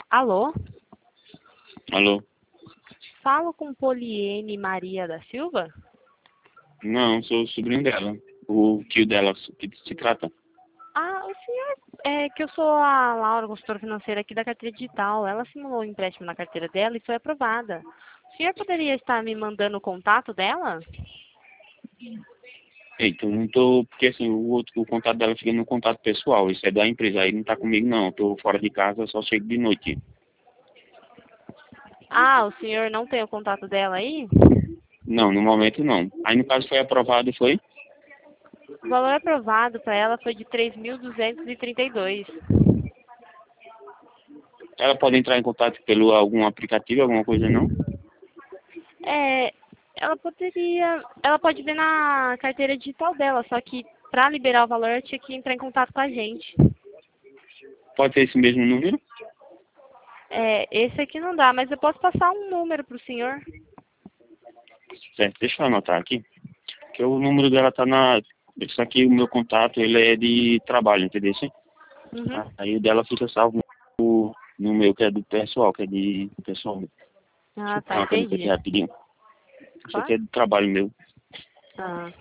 Alô? Alô? Falo com Poliene Maria da Silva? Não, sou o sobrinho dela. O tio dela, que se trata. Ah, o senhor, é que eu sou a Laura, consultora financeira aqui da carteira digital. Ela simulou um empréstimo na carteira dela e foi aprovada. O senhor poderia estar me mandando o contato dela? Eita, eu não tô... Porque assim, o contato dela fica no contato pessoal. Isso é da empresa. Aí não tá comigo, não. Eu tô fora de casa, só chego de noite. Ah, o senhor não tem o contato dela aí? Não, no momento não. Aí no caso foi aprovado, foi? O valor aprovado para ela foi de 3.232. Ela pode entrar em contato pelo algum aplicativo, alguma coisa, não? É, ela pode ver na carteira digital dela, só que para liberar o valor ela tinha que entrar em contato com a gente. Pode ser esse mesmo número? É, esse aqui não dá, mas eu posso passar um número para o senhor. Certo, deixa eu anotar aqui. Que o número dela tá na... Isso aqui, o meu contato, ele é de trabalho, entendeu? Uhum. Aí o dela fica salvo no meu, que é do pessoal, que é de pessoal. Deixa Ah, eu pegar tá, uma caneta aqui entendi. rapidinho. Isso aqui Claro. é do trabalho meu. Ah,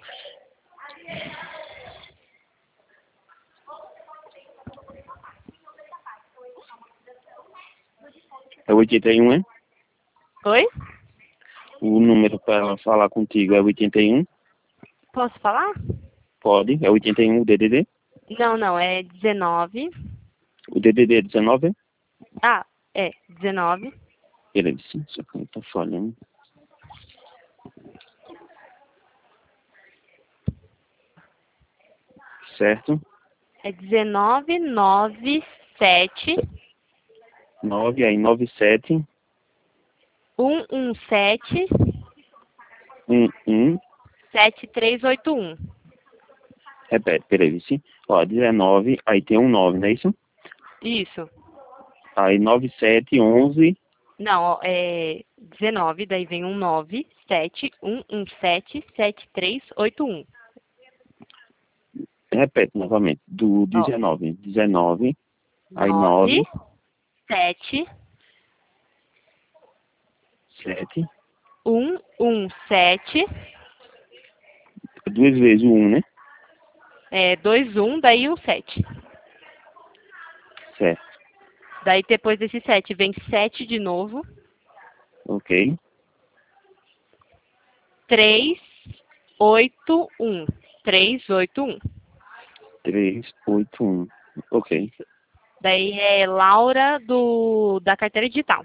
É 81, é? oi? O número para ela falar contigo é 81. Posso falar? Pode, é 81 o DDD. Não, não, é 19. O DDD é 19, é? Ah, é 19. Beleza, sim, isso aqui tá falhando. Certo. É 1997 9, aí 97, 117 11. 7381. Repete, peraí, sim. Ó, 19, aí tem um 9, não é isso? Isso. Aí 97, 11. Não, ó, é 19, daí vem um 9, 7, 117, 7381. Repete novamente. Do Ó, 19. 19, aí 9, 9, 7, 7. 117, Duas vezes o 1, né? 21, daí um 7. Certo. Daí depois desse 7 vem 7 de novo, Ok. 381. 381. 3, 8, 1. Ok. Daí é Laura da carteira digital.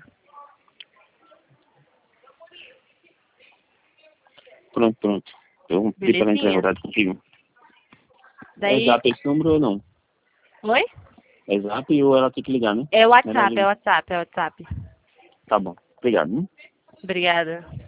Pronto, pronto. Eu vou pedir para ela entrar em Belezinha? contato contigo. É Daí, zap esse número ou não? oi? É zap ou ela tem que ligar, né? É o Melhor WhatsApp, é o ligar. WhatsApp, é o WhatsApp. Tá bom. Obrigado, né? Obrigada.